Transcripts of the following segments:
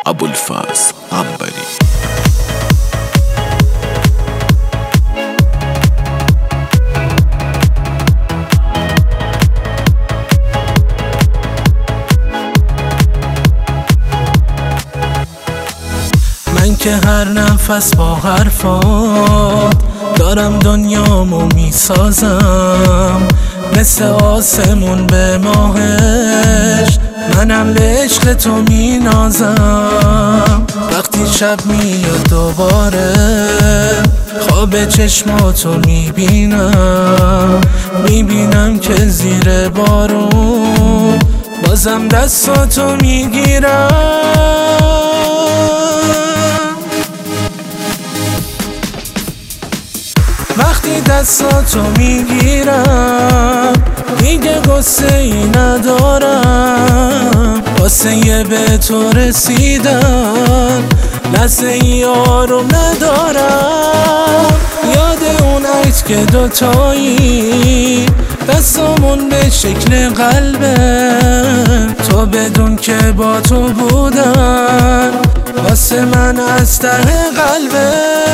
ابوالفضل عنبری. من که هر نفس با حرفات دارم دنیامو میسازم، مثل آسمون به ماهش منم به عشق تو مینازم. وقتی شب میاد دوباره خواب چشماتو میبینم که زیر بارون بازم دستاتو میگیرم. وقتی دستاتو میگیرم دیگه غصه ای ندارم، واسه به تو رسیدن لحظه ای آروم ندارم. یاد اون عکس که دوتایی دستامون به شکل قلبه، تو بدون که با تو بودن واسه من از ته قلبه.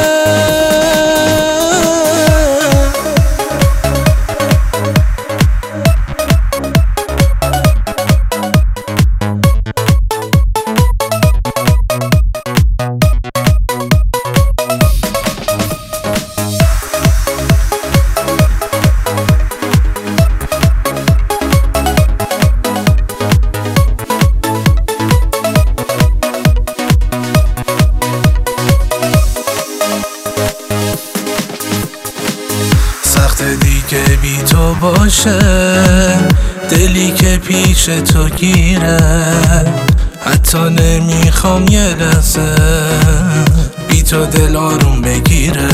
دیگه بی تو باشه دلی که پیش تو گیره، حتی نمیخوام یه لحظه بی تو دل آروم بگیره.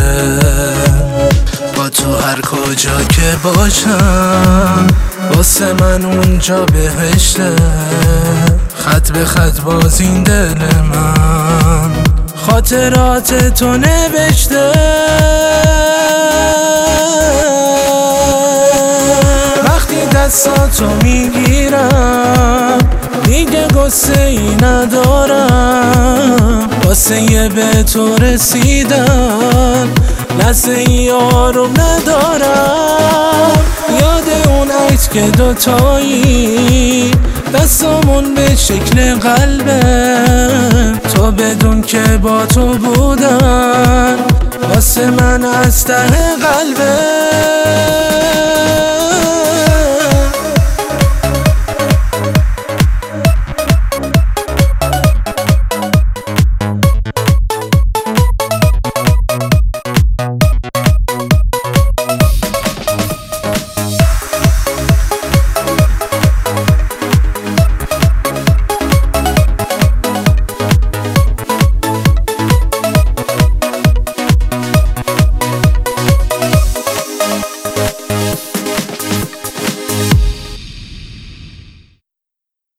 با تو هر کجا که باشم واسه من اونجا بهشته، خط به خط باز این دل من خاطرات تو نوشته. دستاتو میگیرم دیگه غصه ای ندارم، واسه به تو رسیدن لحظه ای آروم ندارم. یاد اون عکس که دوتایی دستامون به شکل قلبه، تو بدون که با تو بودن واسه من از ته قلبه.